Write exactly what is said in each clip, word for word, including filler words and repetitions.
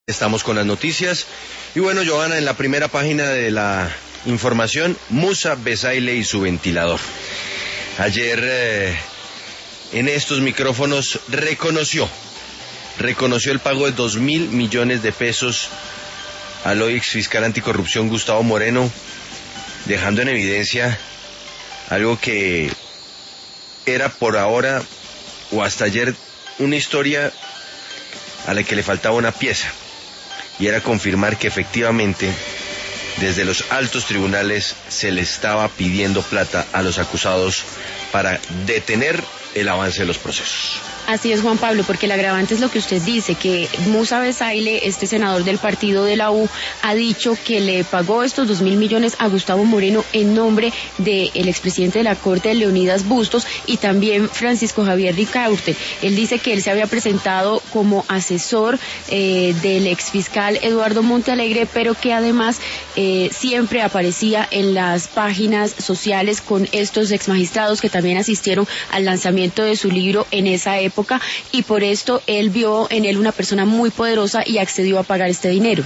Estamos con las noticias y bueno, Johanna, en la primera página de la información, Musa Besaile y su ventilador. Ayer eh, en estos micrófonos reconoció, reconoció el pago de dos mil millones de pesos al hoy ex fiscal anticorrupción Gustavo Moreno, dejando en evidencia algo que era por ahora o hasta ayer una historia a la que le faltaba una pieza. Y era confirmar que efectivamente desde los altos tribunales se le estaba pidiendo plata a los acusados para detener el avance de los procesos. Así es, Juan Pablo, porque el agravante es lo que usted dice, que Musa Besaile, este senador del partido de la U, ha dicho que le pagó estos dos mil millones a Gustavo Moreno en nombre del expresidente de la Corte, Leonidas Bustos, y también Francisco Javier Ricaurte. Él dice que él se había presentado como asesor eh, del exfiscal Eduardo Montealegre, pero que además eh, siempre aparecía en las páginas sociales con estos exmagistrados que también asistieron al lanzamiento de su libro en esa época. Y por esto él vio en él una persona muy poderosa y accedió a pagar este dinero.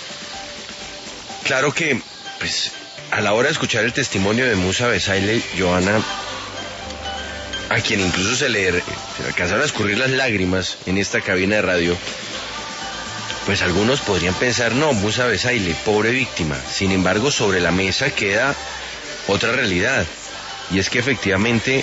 Claro que, pues, a la hora de escuchar el testimonio de Musa Besaile, Johanna, a quien incluso se le, se le alcanzaron a escurrir las lágrimas en esta cabina de radio, pues algunos podrían pensar, no, Musa Besaile, pobre víctima. Sin embargo, sobre la mesa queda otra realidad, y es que efectivamente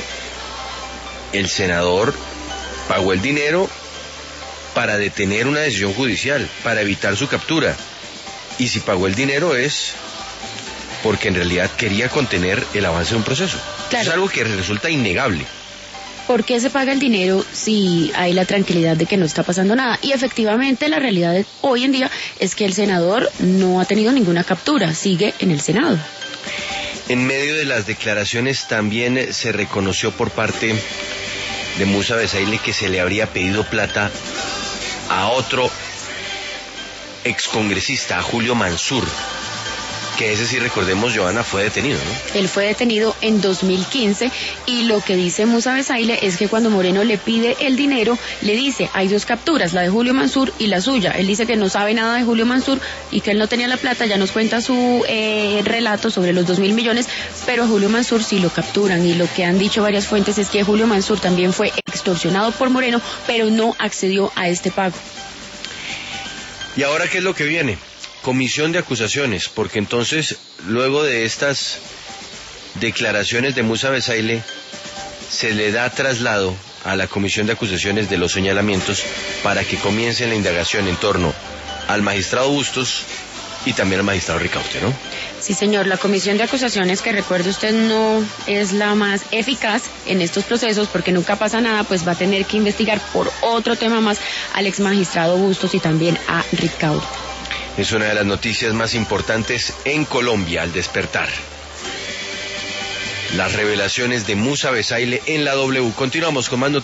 el senador pagó el dinero para detener una decisión judicial, para evitar su captura. Y si pagó el dinero es porque en realidad quería contener el avance de un proceso. Claro. Eso es algo que resulta innegable. ¿Por qué se paga el dinero si hay la tranquilidad de que no está pasando nada? Y efectivamente la realidad de hoy en día es que el senador no ha tenido ninguna captura, sigue en el Senado. En medio de las declaraciones también se reconoció por parte de Musa Besaile que se le habría pedido plata a otro excongresista, a Julio Mansur, que ese sí, recordemos, Johanna, fue detenido, ¿no? Él fue detenido en dos mil quince y lo que dice Musa Besaile es que cuando Moreno le pide el dinero, le dice, hay dos capturas, la de Julio Mansur y la suya. Él dice que no sabe nada de Julio Mansur y que él no tenía la plata, ya nos cuenta su eh, relato sobre los dos mil millones, pero a Julio Mansur sí lo capturan y lo que han dicho varias fuentes es que Julio Mansur también fue extorsionado por Moreno, pero no accedió a este pago. ¿Y ahora qué es lo que viene? Comisión de acusaciones, porque entonces, luego de estas declaraciones de Musa Besaile, se le da traslado a la comisión de acusaciones de los señalamientos para que comience la indagación en torno al magistrado Bustos y también al magistrado Ricaurte, ¿no? Sí, señor, la comisión de acusaciones, que recuerde usted no es la más eficaz en estos procesos porque nunca pasa nada, pues va a tener que investigar por otro tema más al exmagistrado Bustos y también a Ricaurte. Es una de las noticias más importantes en Colombia al despertar. Las revelaciones de Musa Besaile en la W. Continuamos con más noticias.